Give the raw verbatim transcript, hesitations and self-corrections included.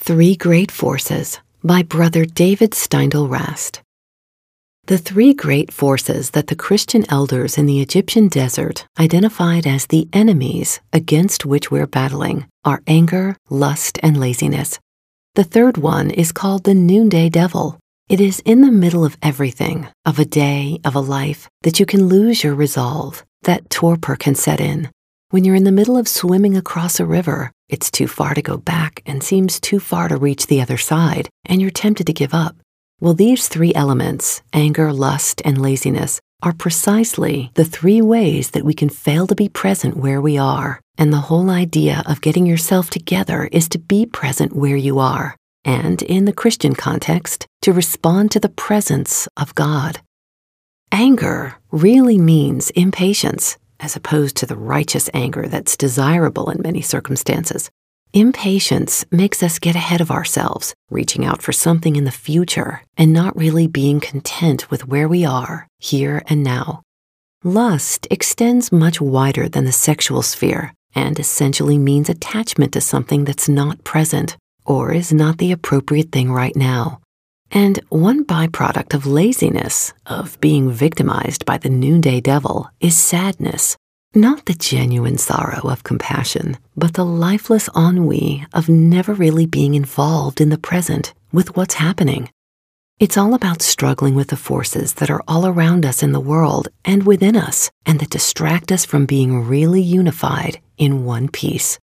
Three Great Forces by Brother David Steindl Rast. The three great forces that the Christian elders in the Egyptian desert identified as the enemies against which we're battling are anger, lust, and laziness. The third one is called the noonday devil. It is in the middle of everything, of a day, of a life, that you can lose your resolve, that torpor can set in. When you're in the middle of swimming across a river, it's too far to go back and seems too far to reach the other side, and you're tempted to give up. Well, these three elements, anger, lust, and laziness, are precisely the three ways that we can fail to be present where we are. And the whole idea of getting yourself together is to be present where you are, and in the Christian context, to respond to the presence of God. Anger really means impatience, as opposed to the righteous anger that's desirable in many circumstances. Impatience makes us get ahead of ourselves, reaching out for something in the future and not really being content with where we are, here and now. Lust extends much wider than the sexual sphere and essentially means attachment to something that's not present or is not the appropriate thing right now. And one byproduct of laziness, of being victimized by the noonday devil, is sadness. Not the genuine sorrow of compassion, but the lifeless ennui of never really being involved in the present with what's happening. It's all about struggling with the forces that are all around us in the world and within us, and that distract us from being really unified in one piece.